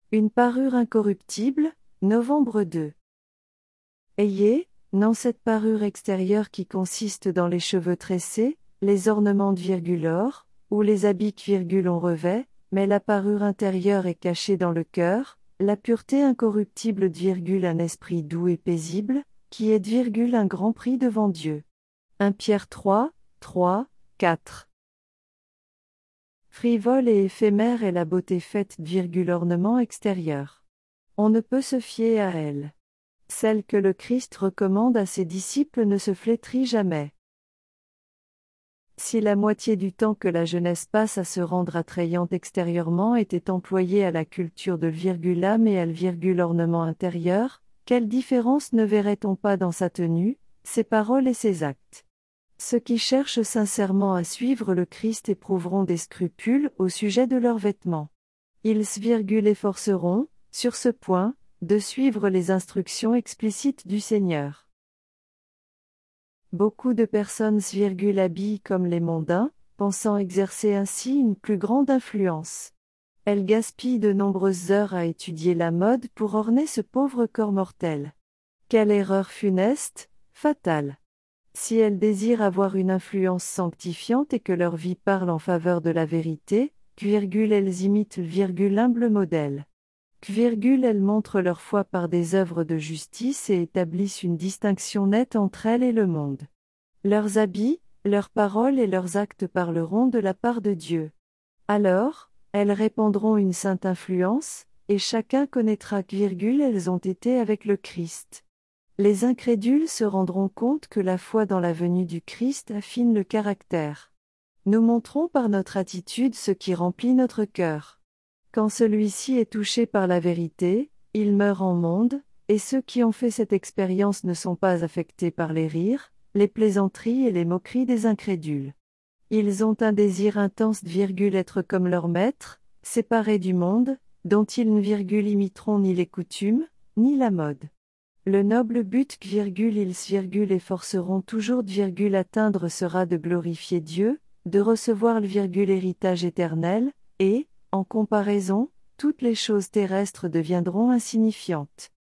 Une parure incorruptible, novembre 2. Ayez, non cette parure extérieure qui consiste dans les cheveux tressés, les ornements de or, ou les habits on revêt, mais la parure intérieure est cachée dans le cœur, la pureté incorruptible un esprit doux et paisible, qui est un grand prix devant Dieu. 1 Pierre 3, 3, 4. Frivole et éphémère est la beauté faite ornement extérieur. On ne peut se fier à elle. Celle que le Christ recommande à ses disciples ne se flétrit jamais. Si la moitié du temps que la jeunesse passe à se rendre attrayante extérieurement était employée à la culture de l'âme et à l'ornement intérieur, quelle différence ne verrait-on pas dans sa tenue, ses paroles et ses actes? Ceux qui cherchent sincèrement à suivre le Christ éprouveront des scrupules au sujet de leurs vêtements. Ils s'efforceront, sur ce point, de suivre les instructions explicites du Seigneur. Beaucoup de personnes habillent comme les mondains, pensant exercer ainsi une plus grande influence. Elles gaspillent de nombreuses heures à étudier la mode pour orner ce pauvre corps mortel. Quelle erreur funeste, fatale! Si elles désirent avoir une influence sanctifiante et que leur vie parle en faveur de la vérité, elles imitent l'humble modèle. Elles montrent leur foi par des œuvres de justice et établissent une distinction nette entre elles et le monde. Leurs habits, leurs paroles et leurs actes parleront de la part de Dieu. Alors, elles répandront une sainte influence, et chacun connaîtra qu'elles ont été avec le Christ. Les incrédules se rendront compte que la foi dans la venue du Christ affine le caractère. Nous montrons par notre attitude ce qui remplit notre cœur. Quand celui-ci est touché par la vérité, il meurt en monde, et ceux qui ont fait cette expérience ne sont pas affectés par les rires, les plaisanteries et les moqueries des incrédules. Ils ont un désir intense être comme leur maître, séparés du monde, dont ils n'imiteront ni les coutumes, ni la mode. Le noble but ils efforceront toujours atteindre sera de glorifier Dieu, de recevoir l'héritage éternel, et, en comparaison, toutes les choses terrestres deviendront insignifiantes.